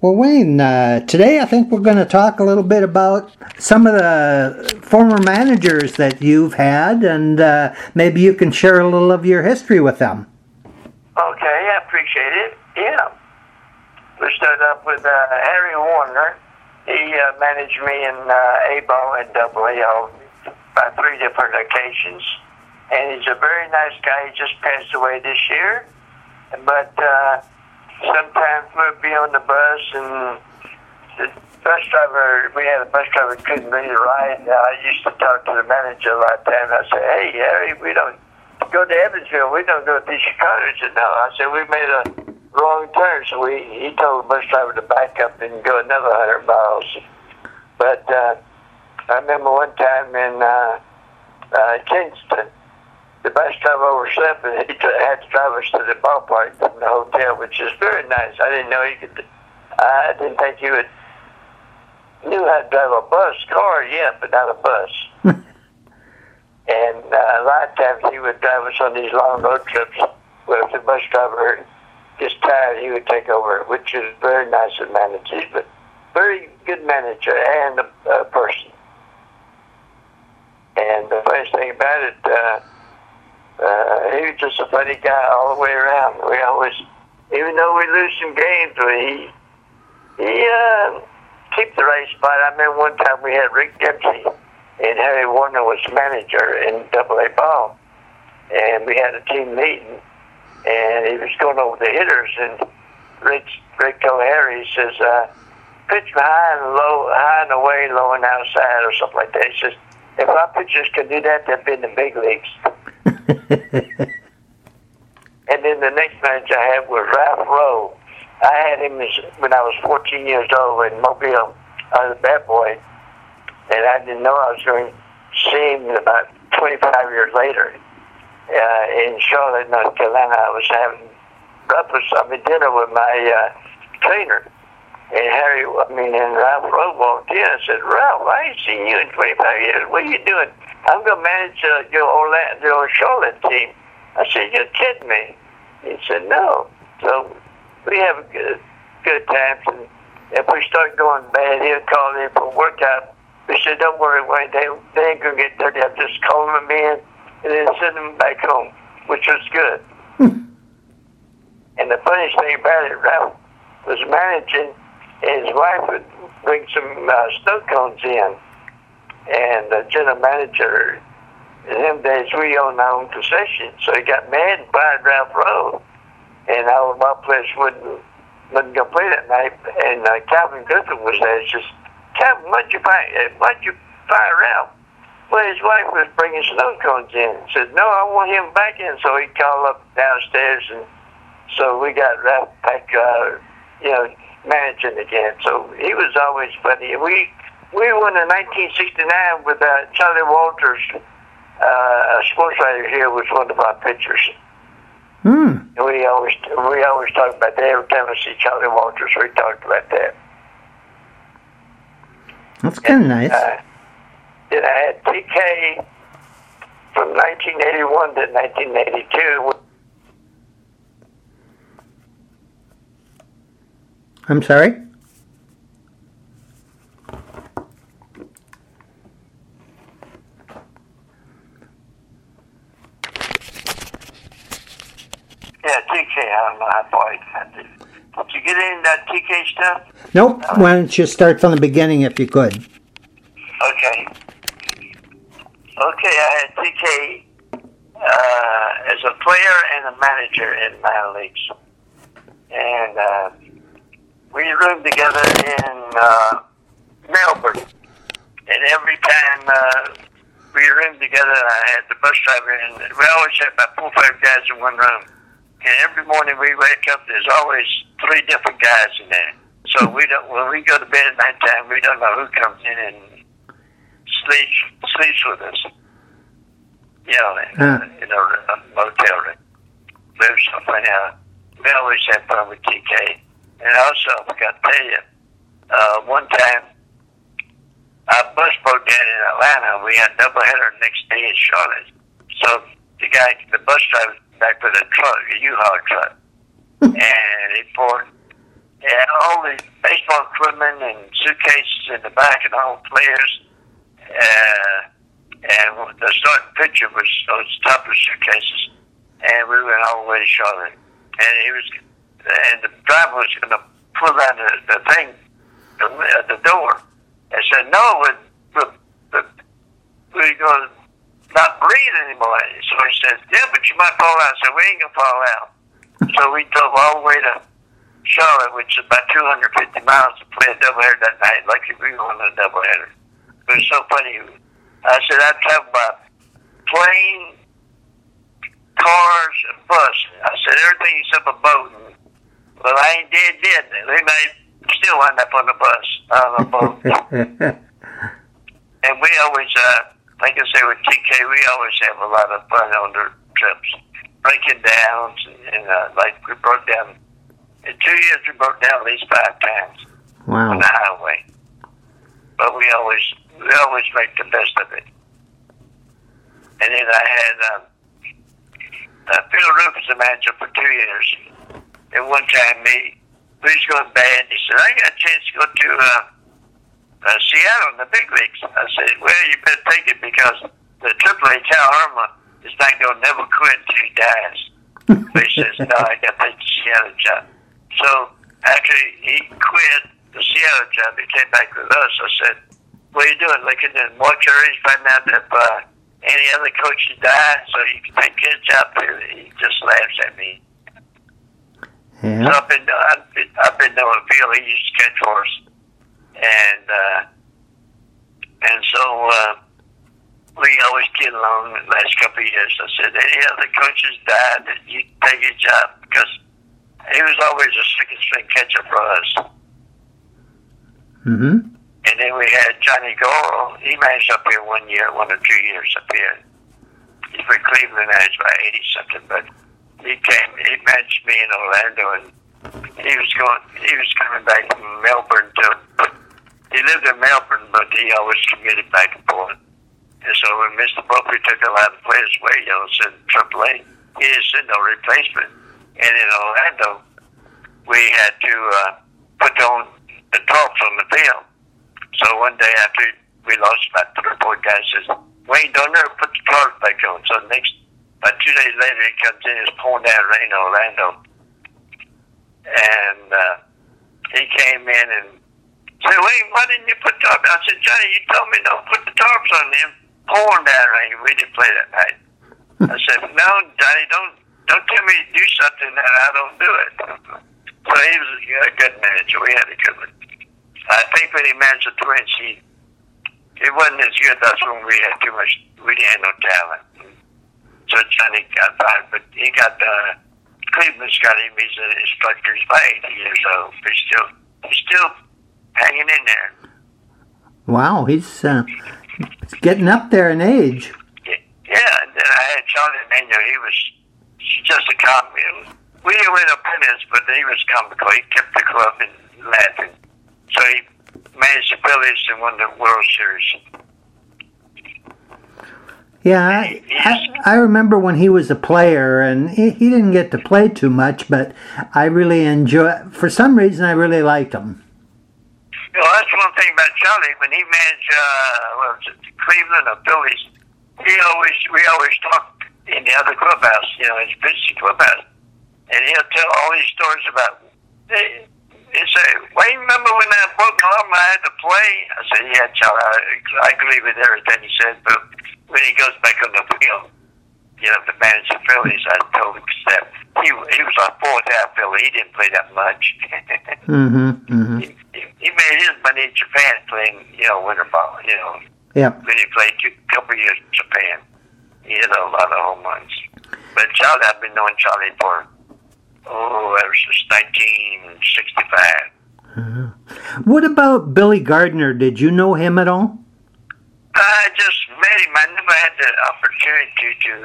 Well, Wayne, today I think we're going to talk a little bit about some of the former managers that you've had, and maybe you can share a little of your history with them. Okay, I appreciate it. Yeah. We started up with Harry Warner. He managed me in A-ball and AA by 3 different occasions. And he's a very nice guy. He just passed away this year. But sometimes we'd be on the bus, and the bus driver, we had a bus driver who couldn't really ride. I used to talk to the manager a lot of times. I said, hey, Harry, we don't go to Evansville. We don't go to Chicago. He said, no. I said, we made a wrong turn. So he told the bus driver to back up and go another 100 miles. But I remember one time in Kingston, the bus driver overslept, and he had to drive us to the ballpark from the hotel, which is very nice. I didn't know he could. I didn't think he knew how to drive a car, yeah, but not a bus. And a lot of times he would drive us on these long road trips where if the bus driver gets tired, he would take over, which is very nice of managers, but very good manager and a person. And the funny thing about it, he was just a funny guy all the way around. We always, even though we lose some games, he keep the right spot. I remember one time we had Rick Dempsey, and Harry Warner was manager in AA ball, and we had a team meeting, and he was going over the hitters, and Rick told Harry, he says, pitch high and away, low and outside, or something like that. He says, if our pitchers could do that, they'd be in the big leagues. And then the next manager I had was Ralph Rowe. I had him when I was 14 years old in Mobile. I was a bad boy, and I didn't know I was going to see him about 25 years later in Charlotte, North Carolina. I was having dinner with my trainer, and Ralph Rowe walked in. I said, Ralph, I ain't seen you in 25 years. What are you doing? I'm going to manage your Charlotte team. I said, you're kidding me. He said, no. So we have a good times, and if we start going bad, he'll call in for a workout. We said, don't worry, Wayne, they ain't going to get dirty. I'm just calling them in and then send them back home, which was good. And the funniest thing about it, Ralph was managing, and his wife would bring some snow cones in. And the general manager, in them days, we owned our own concession, so he got mad and fired Ralph Rowe. And our ball players wouldn't go play that night. And Calvin Griffin was there. He says, Calvin, why'd you fire Ralph? Well, his wife was bringing snow cones in. He said, no, I want him back in. So he called up downstairs, and so we got Ralph back, managing again. So he was always funny. We won in 1969 with Charlie Walters. A sports writer here was one of our pitchers. And we always talk about that. Every time I see Charlie Walters, we talked about that. That's kind of nice. Then I had TK from 1981 to 1982. I'm sorry? Yeah, TK, I don't know how far you got it. Did you get into that TK stuff? Nope. Why don't you start from the beginning if you could? Okay, I had TK as a player and a manager in minor leagues. And we roomed together in Melbourne. And every time we roomed together, I had the bus driver, and we always had about 4 or 5 guys in one room. And every morning we wake up, there's always 3 different guys in there. So when we go to bed at nighttime, we don't know who comes in and sleeps with us. In a motel room. But it was so funny how we always had fun with TK. And also, I forgot to tell you, one time, our bus broke down in Atlanta. We had a doubleheader next day in Charlotte. So the bus driver back with a truck, a U-Haul truck. And he poured, and had all the baseball equipment and suitcases in the back and all the players. And the starting pitcher was on top of the suitcases. And we went all the way to Charlotte. And the driver was going to pull down the thing, the door. And said, no, we're going to not breathe anymore. So he said, yeah, but you might fall out. I said, we ain't going to fall out. So we drove all the way to Charlotte, which is about 250 miles, to play a doubleheader that night. Lucky we won a doubleheader. It was so funny. I said, I'd travel by plane, cars, and bus. I said, everything except a boat. Well, I ain't dead. They may still wind up on the bus, on a boat. And we always, like I say with TK, we always have a lot of fun on the trips. Breaking downs, and like we broke down, in 2 years we broke down at least 5 times. Wow. On the highway. But we always make the best of it. And then I had Phil Roop as the manager for 2 years. And one time we was going bad. He said, I got a chance to go to Seattle in the big leagues. I said, well, you better take it because the AAA Cal Irma is not going to never quit until he dies. So he says, no, I got to take the Seattle job. So after he quit the Seattle job, he came back with us. I said, what are you doing? Looking at mortuaries, finding out if any other coaches died so you can take his job there. He just laughs at me. Yeah. So I've been knowing Phil. He used to catch for us. And so we always get along the last couple of years. I said, any other coaches died that you take his job? Because he was always a second string catcher for us. Mm-hmm. And then we had Johnny Gore. He managed up here 1 year, 1 or 2 years up here. He's for Cleveland, managed by 80-something, but he managed me in Orlando, and he was coming back from Melbourne he lived in Melbourne, but he always commuted back and forth. And so when Mr. Brophy took a lot of players away, said AAA, he didn't send no replacement. And in Orlando, we had to put on the tarps on the field. So one day after we lost about 3 or 4 guys, says, Wayne, don't ever put the tarps back on. So about 2 days later, he comes in, it's pouring down rain in Orlando. And he came in and said, Wayne, why didn't you put tarps? I said, Johnny, you told me don't put the tarps on them. Pouring down rain. We didn't play that night. I said, no, Johnny, don't tell me to do something that I don't do it. So he was a good manager. We had a good one. I think when he managed the Twins, it wasn't as good as when we had too much. We didn't have no talent. So Johnny got fired, but he got Cleveland's got him. He's an instructor. He's about 80 years old. He's still hanging in there. Wow, he's getting up there in age. Yeah, and then I had Charlie Manuel. She's just a comic. We didn't win no pennants, but he was comical. He kept the club and laughing. So he managed the Phillies and won the World Series. Yeah, I remember when he was a player, and he didn't get to play too much, but I really for some reason, I really liked him. Well, that's one thing about Charlie. When he managed Cleveland or Phillies, we always talked in the other clubhouse, his visiting clubhouse, and he'll tell all these stories about. He'd say, "Well, you remember when that broke arm I had to play?" I said, "Yeah, Charlie, I agree with everything he said." But when he goes back on the field, to manage the Phillies, I told him that he was our fourth outfielder. He didn't play that much. He made his money in Japan playing, winter ball. Yep. When he played a couple of years in Japan, he hit a lot of home runs. But Charlie, I've been knowing Charlie for ever since 1965. What about Billy Gardner? Did you know him at all? I just met him. I never had the opportunity to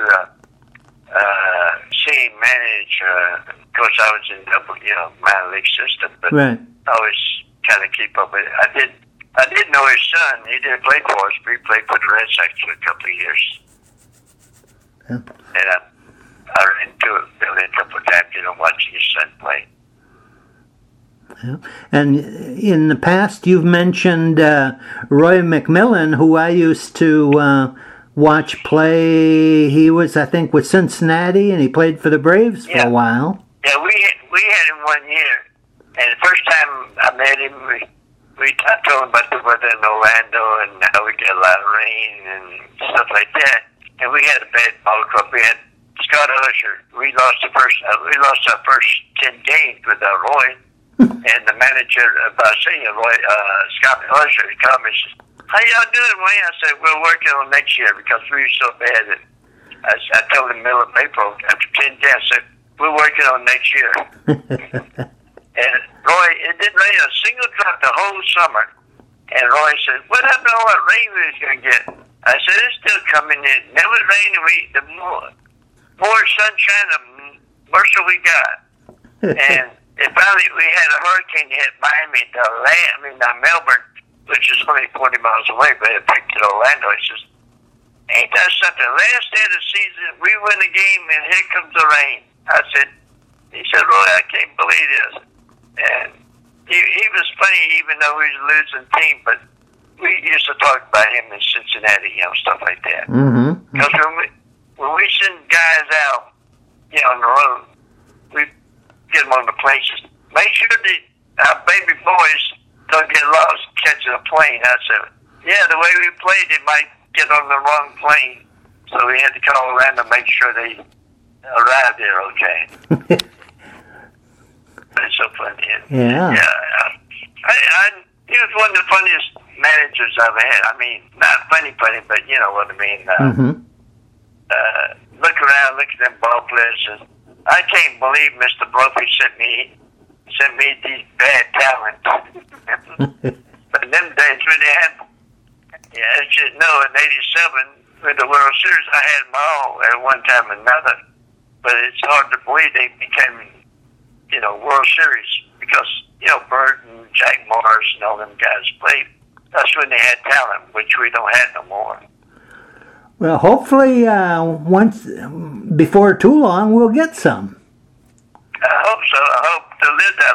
see him manage. Of course, I was in the minor league system, but right. I always kind of keep up with it. I did know his son. He didn't play for us, but he played for the Red Sox for a couple of years. Yeah. And I ran into Billy a couple of times, watching his son play. Yeah. And in the past, you've mentioned Roy McMillan, who I used to watch play. He was, I think, with Cincinnati, and he played for the Braves for a while. Yeah, we had him 1 year, and the first time I met him, I told him about the weather in Orlando and how we get a lot of rain and stuff like that. And we had a bad ball club. We had Scott Usher. We lost our first 10 games without Roy. And the manager of Basia, Scott Usher, he called me and said, "How y'all doing, Wayne?" I said, "We're working on next year because we were so bad." That I told him middle of April, after 10 days, I said, "We're working on next year." And Roy, it didn't rain a single drop the whole summer. And Roy said, "What happened to all that rain we was going to get?" I said, "It's still coming in. Never rain, the more sunshine, the worse we got." And finally, we had a hurricane hit Miami, Melbourne, which is only 40 miles away, but it affected Orlando. He says, "Ain't that something? Last day of the season, we win a game, and here comes the rain." He said, "Roy, I can't believe this." And he was funny, even though he was a losing team, but we used to talk about him in Cincinnati, stuff like that. Because when we send guys out, on the road, we get them on the planes. Make sure that our baby boys don't get lost catching a plane. I said, "Yeah, the way we played, they might get on the wrong plane." So we had to call around to make sure they arrived there okay. It's so funny. Yeah. He was one of the funniest managers I've had. I mean, not funny, but you know what I mean. Look around, look at them ball players. And I can't believe Mr. Brophy sent me these bad talents. But in them days, when they had, as you know, in '87 with the World Series, I had them all at one time or another. But it's hard to believe they became, World Series because, Bert and Jack Morris and all them guys played. That's when they had talent, which we don't have no more. Well, hopefully, before too long, we'll get some. I hope so. I hope to live that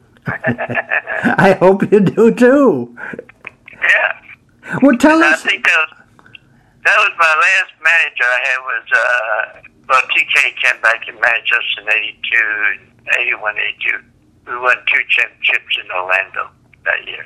long. I hope you do too. Yeah. Well, tell us. I think that was my last manager I had was, TK came back and managed us in 81, 82. We won 2 championships in Orlando that year.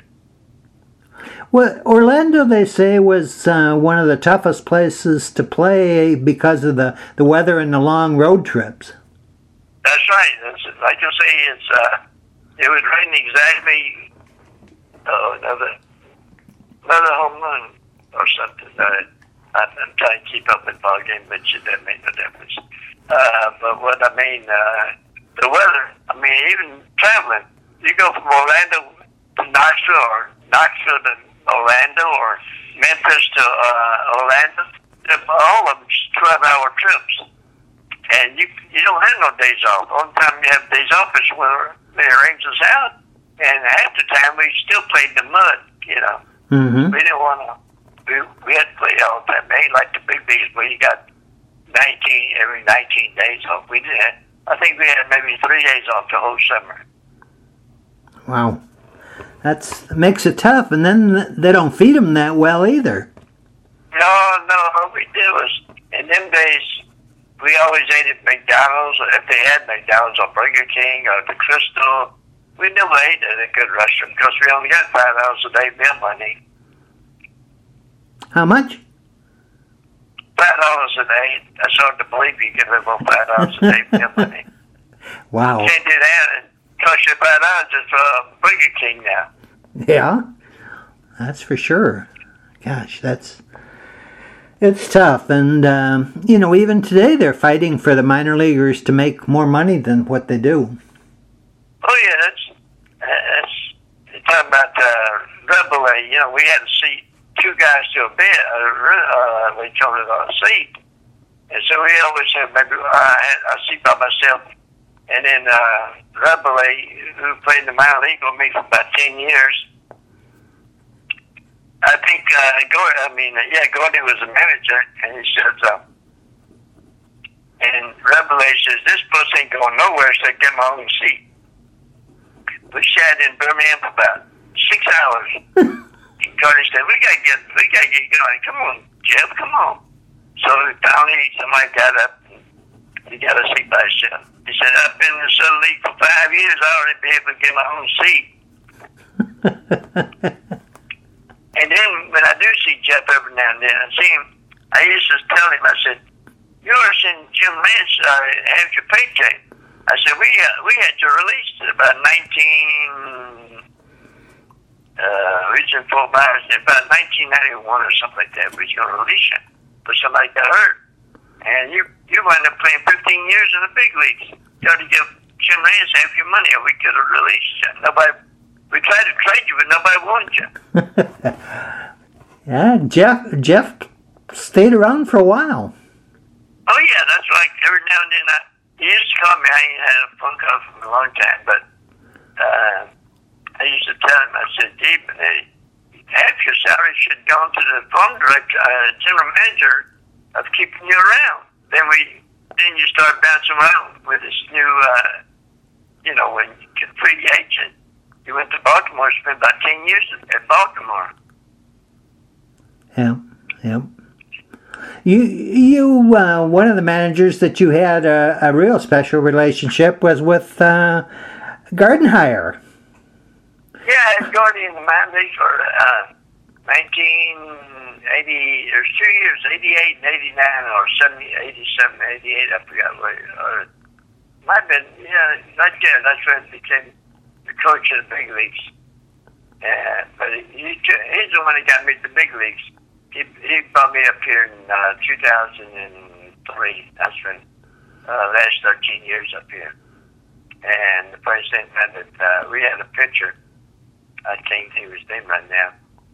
Well, Orlando, they say, was one of the toughest places to play because of the weather and the long road trips. That's right. Like I say, it was raining exactly another home run or something. I'm trying to keep up with ball game, but that made no difference. But what I mean, the weather. I mean, even traveling. You go from Orlando to Knoxville, or Knoxville to Orlando, or Memphis to Orlando. All of them 12-hour trips, and you don't have no days off. The only time you have days off is when it rains us out, and half the time we still played in the mud. We didn't want to. We had to play all the time. They ain't like the big leagues where you got every 19 days off. We did. I think we had maybe 3 days off the whole summer. Wow. That makes it tough, and then they don't feed them that well either. No. What we did was, in them days, we always ate at McDonald's, or if they had McDonald's or Burger King or the Crystal. We never ate at a good restaurant because we only got $5 a day meal money. How much? $5 a day. That's hard to believe you can live on $5 a day meal money. Wow. You can't do that. It costs you $5 just for Burger King now. Yeah, that's for sure. Gosh, it's tough. And, even today they're fighting for the minor leaguers to make more money than what they do. Oh, yeah, that's you're talking about Rebel A. We had to seat 2 guys to a bed. We called it a seat. And so we always had maybe I seat by myself. And then Rebel A, who played in the minor league with me for about 10 years. I think Gordy was a manager, and he says, and Rebel A says, "This bus ain't going nowhere, so I get my own seat." We sat in Birmingham for about 6 hours. Gordy said, we gotta get going. Come on, Jeff, come on. So finally, somebody got up. He got a seat by himself. He said, I've been in the Southern League for 5 years. I already be able to get my own seat. And then when I do see Jeff every now and then, I see him. I used to tell him, I said, you ever seen Jim Lynch have your paycheck? I said, we had to release it about we was in Fort Myers in about 1991 or something like that. We was going to release it, but somebody got hurt. And you wound up playing 15 years in the big leagues. You had to give Jim Lance half your money, or we could have released you. We tried to trade you, but nobody wanted you. Yeah, Jeff stayed around for a while. Oh yeah, that's like every now and then. He used to call me. I ain't had a phone call for a long time, but I used to tell him. I said, "Deep, half your salary should go to the phone director, general manager, of keeping you around." Then you start bouncing around with this new, when you get free agent. You went to Baltimore, spent about 10 years at Baltimore. Yeah. You one of the managers that you had a real special relationship was with Gardenhire. Yeah, I had Gordy in the minor league for 1980. There's 2 years, 88 and 89, or 87, 88. I forgot what. Might have been, right there. That's when he became the coach of the big leagues. But he's the one that got me to the big leagues. He brought me up here in 2003. That's when last 13 years up here. And the funny thing was that we had a pitcher. I can't think of his name right now.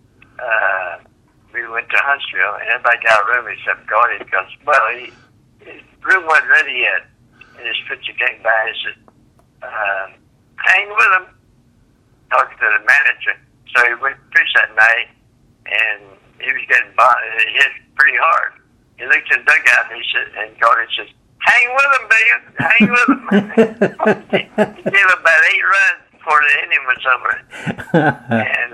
We went to Huntsville, and everybody got a room except Gordy because, his room wasn't ready yet. And his pitcher came by and said, hang with him, talking to the manager. So he went to pitch that night, and he was getting hit pretty hard. He looked in the dugout, and Gordy says, hang with him, baby, hang with him. He gave about 8 runs before the inning was over. And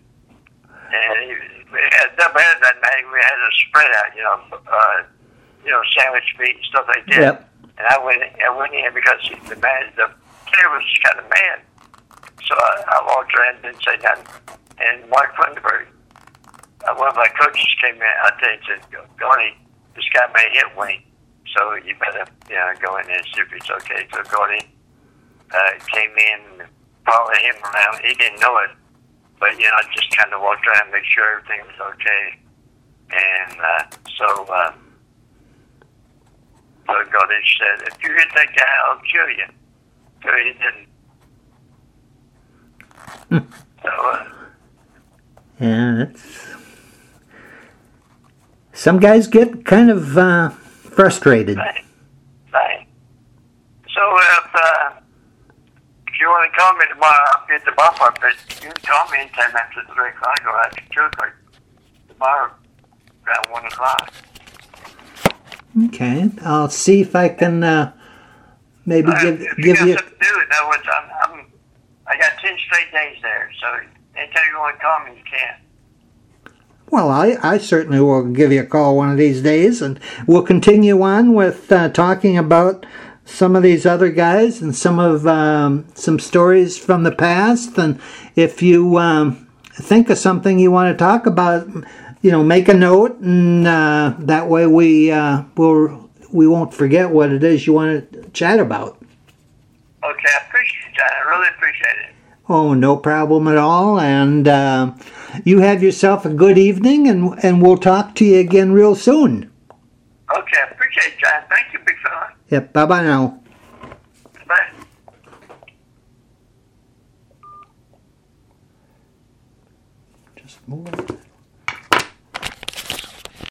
we had a doubleheader that night. We had a spread out, sandwich meat and stuff like that. Yep. And I went in because the player was kind of mad. So I walked around and didn't say nothing. And Mark Funderburg, one of my coaches came in. I said, Gordy, this guy may hit Wayne, so you better go in there and see if it's okay. So Gordy came in and followed him around. He didn't know it, but I just kind of walked around and make sure everything was okay. And so Gordy said, if you hit that guy, I'll kill you. So he didn't. That's... Some guys get kind of frustrated. Right. So if you want to call me tomorrow, I'll be at the ballpark, but you can call me anytime after 3 o'clock or after 2 o'clock. Tomorrow, around 1 o'clock. Okay, I'll see if I can maybe give you... If you got something to do, in other words, I got 10 straight days there, so anytime you want to call me, you can. Well, I certainly will give you a call one of these days, and we'll continue on with talking about some of these other guys and some stories from the past. And if you think of something you want to talk about, make a note, and that way we won't forget what it is you want to chat about. Okay, I appreciate that. I really appreciate it. Oh, no problem at all. And you have yourself a good evening, and we'll talk to you again real soon. Okay, I appreciate it, John. Thank you, big fella. Yep, bye-bye now.